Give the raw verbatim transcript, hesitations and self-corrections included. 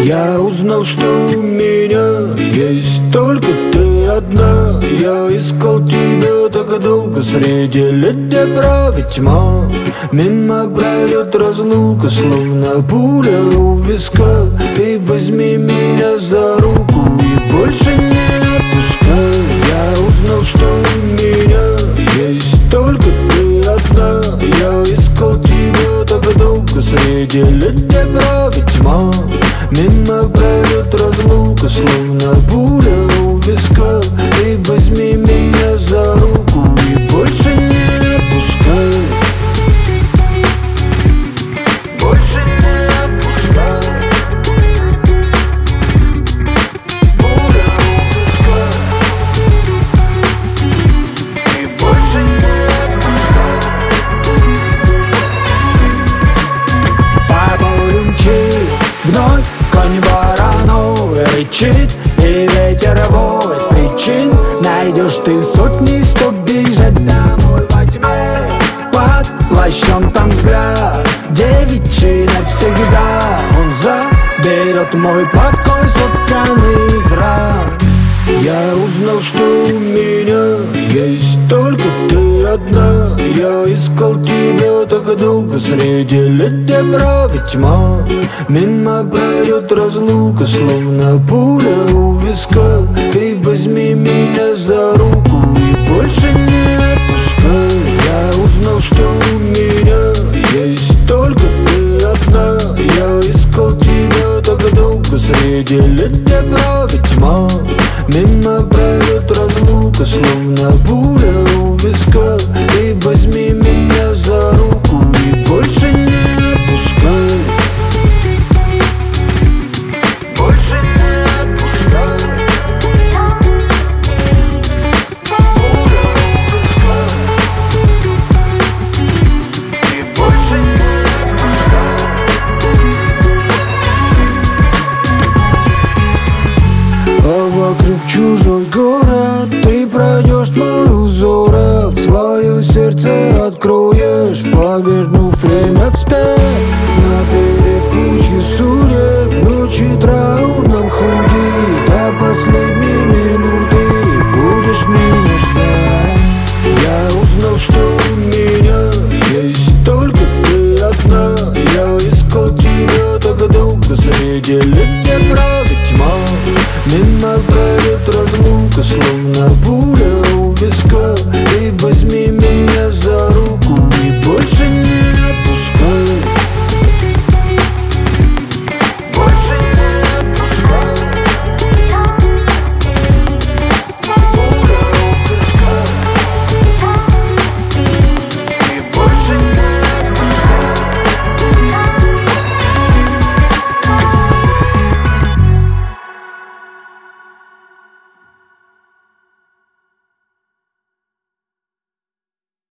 Я узнал, что у меня есть только ты одна. Я искал тебя так долго среди летней брави тьма. Мимо пройдет разлука, словно пуля у виска. Ты возьми меня за руку и больше не отпускай. Я узнал, что у меня есть только ты одна. Я искал тебя так долго среди летней брави тьма. Мимо пройдет разлука, словно пуля у виска. Ты возьми меня за руку и больше не отпускай. Больше не отпускай. Пуля у виска. И больше не отпускай. По полю мчит вновь конь вороной, рычит, и ветер воет причин. Найдешь ты сотни, что бежать домой во тьме. Под плащом там взгляд девичий навсегда. Он заберет мой покой, сотканный из ран. Я узнал, что у меня есть только ты одна. Я искал тебя так долго среди летней брави тьма. Мимо пройдет разлука, словно пуля у виска. Ты возьми меня за руку и больше не отпускай. Я узнал, что у меня есть только ты одна. Я искал тебя так долго среди летней брави тьма. Мимо пройдет разлука, словно пуля у виска. Ты возьми меня за руку и больше не отпускай. Больше не отпускай. Пуля у виска. И больше не отпускай. А вокруг чужой город, ты пройдешь мой узор, а в свое сердце откроешь, повернув время вспять. На перепутье судеб в ночи траурном ходи. До последней минуты будешь меня ждать. Я узнал, что у меня есть только ты одна. Я искал тебя так долго среди летней брави тьма. Мимо пройдет разлука, словно пуля у виска.